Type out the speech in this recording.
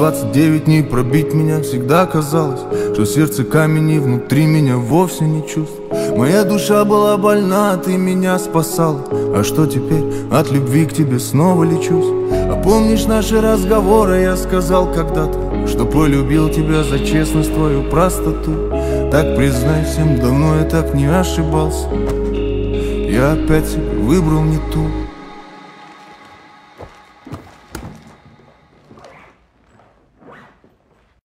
29 дней пробить меня всегда казалось, что сердце камень и внутри меня вовсе не чувств. Моя душа была больна, ты меня спасала. А что теперь? От любви к тебе снова лечусь. А помнишь наши разговоры? Я сказал когда-то, что полюбил тебя за честность, твою простоту. Так признай всем, давно я так не ошибался. Я опять себе выбрал не ту.